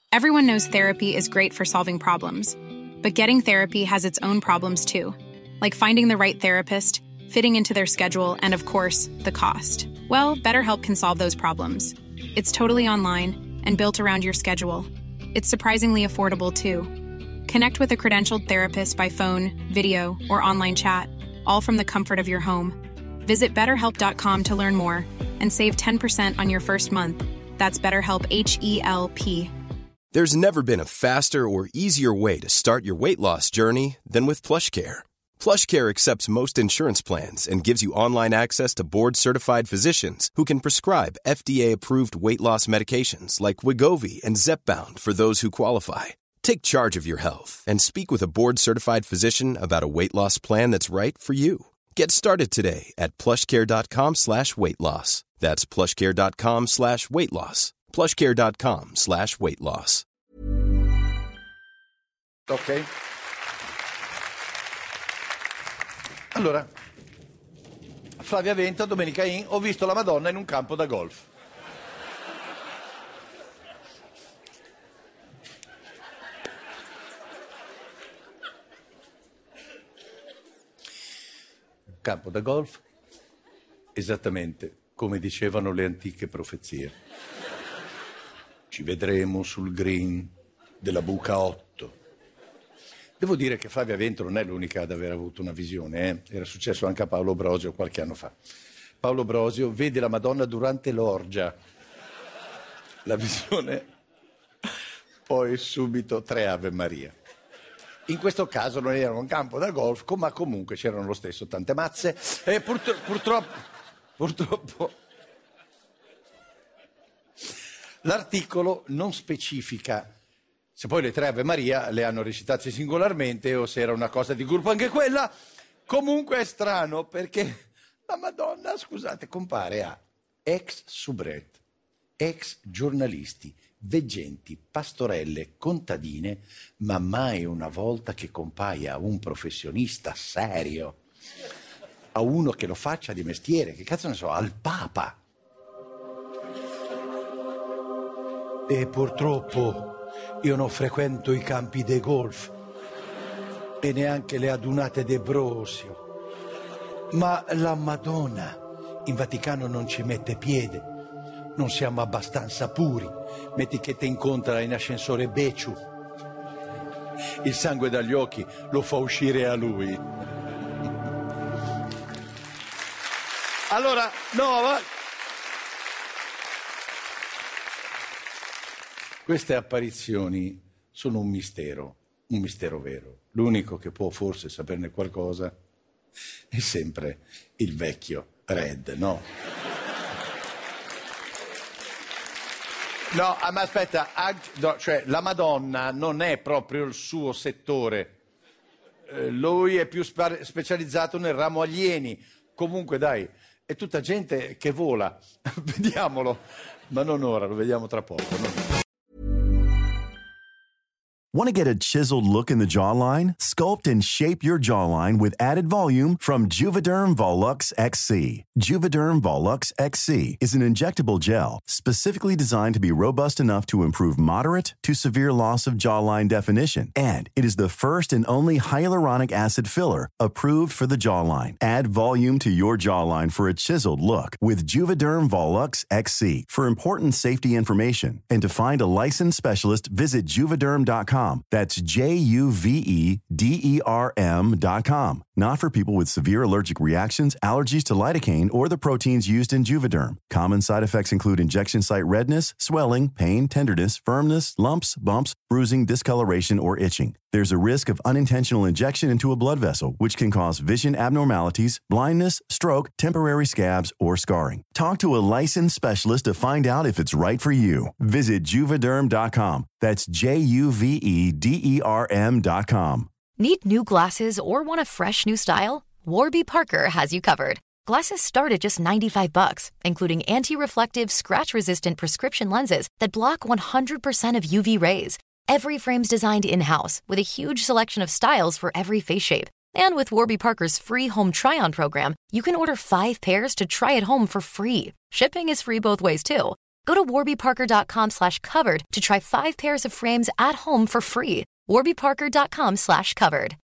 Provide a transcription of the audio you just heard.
Everyone knows therapy is great for solving problems, but getting therapy has its own problems too, like finding the right therapist, fitting into their schedule, and of course, the cost. Well, BetterHelp can solve those problems. It's totally online and built around your schedule. It's surprisingly affordable too. Connect with a credentialed therapist by phone, video, or online chat, all from the comfort of your home. Visit BetterHelp.com to learn more and save 10% on your first month. That's BetterHelp, H-E-L-P. There's never been a faster or easier way to start your weight loss journey than with PlushCare. PlushCare accepts most insurance plans and gives you online access to board-certified physicians who can prescribe FDA-approved weight loss medications like Wegovy and Zepbound for those who qualify. Take charge of your health and speak with a board-certified physician about a weight loss plan that's right for you. Get started today at plushcare.com/weight loss. That's plushcare.com/weight loss. plushcare.com/weight loss. Ok. Allora, Flavia Venta, Domenica In, ho visto la Madonna in un campo da golf. Campo da golf, esattamente come dicevano le antiche profezie. Ci vedremo sul green della buca 8. Devo dire che Flavia Vento non è l'unica ad aver avuto una visione, Era successo anche a Paolo Brosio qualche anno fa. Paolo Brosio vede la Madonna durante l'orgia. La visione, poi subito 3 Ave Maria. In questo caso non era un campo da golf, ma comunque c'erano lo stesso tante mazze e purtroppo l'articolo non specifica se poi le 3 Ave Maria le hanno recitate singolarmente o se era una cosa di gruppo anche quella. Comunque è strano perché la Madonna, scusate, compare a ex soubrette, ex giornalisti, veggenti, pastorelle, contadine, ma mai una volta che compaia un professionista serio, a uno che lo faccia di mestiere, che cazzo ne so, al Papa. E purtroppo io non frequento i campi dei golf e neanche le adunate de Brosio, ma la Madonna in Vaticano non ci mette piede. Non siamo abbastanza puri. Metti che te incontra in ascensore Beciu. Il sangue dagli occhi lo fa uscire a lui. Allora, no, ma... Queste apparizioni sono un mistero vero. L'unico che può forse saperne qualcosa è sempre il vecchio Red, no? No, ma aspetta, cioè la Madonna non è proprio il suo settore. Lui è più specializzato nel ramo alieni. Comunque, dai, è tutta gente che vola. Vediamolo, ma non ora, lo vediamo tra poco. No? Want to get a chiseled look in the jawline? Sculpt and shape your jawline with added volume from Juvederm Volux XC. Juvederm Volux XC is an injectable gel specifically designed to be robust enough to improve moderate to severe loss of jawline definition. And it is the first and only hyaluronic acid filler approved for the jawline. Add volume to your jawline for a chiseled look with Juvederm Volux XC. For important safety information and to find a licensed specialist, visit Juvederm.com. That's Juvederm.com. Not for people with severe allergic reactions, allergies to lidocaine, or the proteins used in Juvederm. Common side effects include injection site redness, swelling, pain, tenderness, firmness, lumps, bumps, bruising, discoloration, or itching. There's a risk of unintentional injection into a blood vessel, which can cause vision abnormalities, blindness, stroke, temporary scabs, or scarring. Talk to a licensed specialist to find out if it's right for you. Visit Juvederm.com. That's Juvederm.com. Need new glasses or want a fresh new style? Warby Parker has you covered. Glasses start at just $95, including anti-reflective, scratch-resistant prescription lenses that block 100% of UV rays. Every frame's designed in-house with a huge selection of styles for every face shape. And with Warby Parker's free home try-on program, you can order 5 pairs to try at home for free. Shipping is free both ways, too. Go to warbyparker.com/covered to try 5 pairs of frames at home for free. warbyparker.com/covered.